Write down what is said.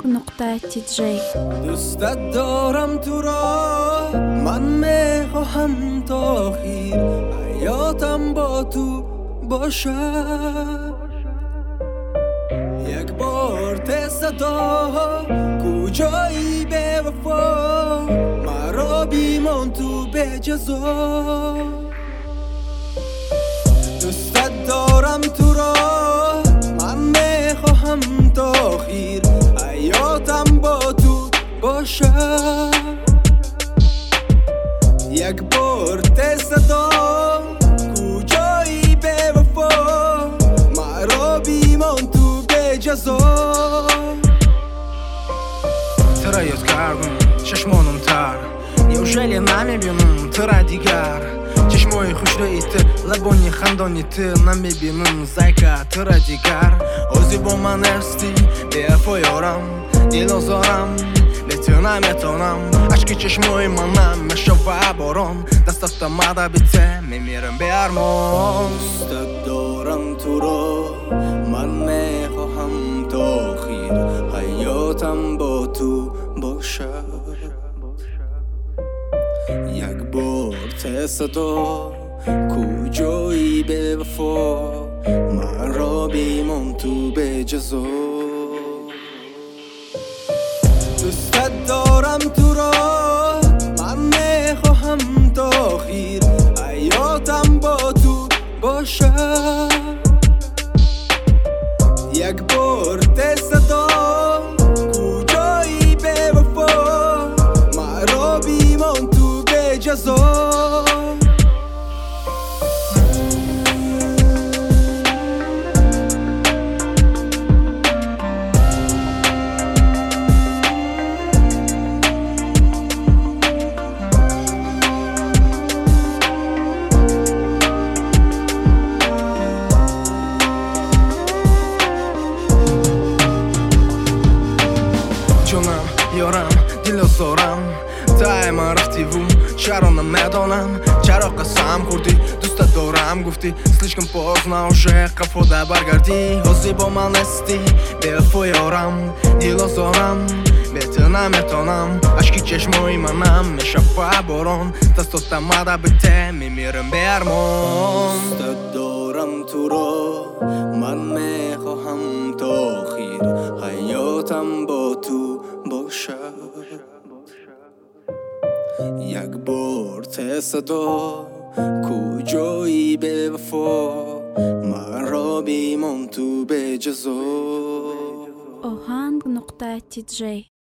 ohang.tj دوستت دارم تو را، من میخواهم تا آخر حیاتم با تو باشد. یک بار تست دار کجایی به وفا، مرا بیمان تو به جزا. دوستت دارم تو را، من میخواهم تا آخر حیاتم با تو باشد. یک بار تست دار کجایی به وفا، مرا بیمان تو به جزا. ترا یاد کردم چشمانم تر، неужели نمیبینم ترا دیگر؟ چشمای خوش رویت، لبانی خندانیت نمیبینم زایکا ترا دیگر. اوزی با من هستی بیفا یارم، دیل آزارم لیتی نمیتونم. عشق چشمای منم میشوه باران، دستت مده بیته میمیرم به ارمان. دوستت دارم تو را، من میخواهم تا آخر حیاتم با تو باشد. یک بار تست دار کجایی به وفا، مرا بیمان تو به جزا. دوستت دارم تو را، من میخواهم تا آخر حیاتم با تو باشد. یک بار تست دار کجایی به وفا، مرا بیمان تو به جزا. جونم یارم دیل آزارم، تای من رفتی و چرا نمیدانم. چرا قسم خوردی دوستت دارم گفتی، слишком поздно уже قفوده برگردی. حوزی با من هستی بیفا یارم، دیل آزارم بیت نمیتونم. عشقی چشمای منم میشوه باران، دستات مده بیته میمیرم به ارمان. دوستت دارم تو را، من میخواهم تا آخر حیاتم با تو باشد. یک بار تست دار کجایی به وفا، مرا بیمان تو به جزا. ohang.tj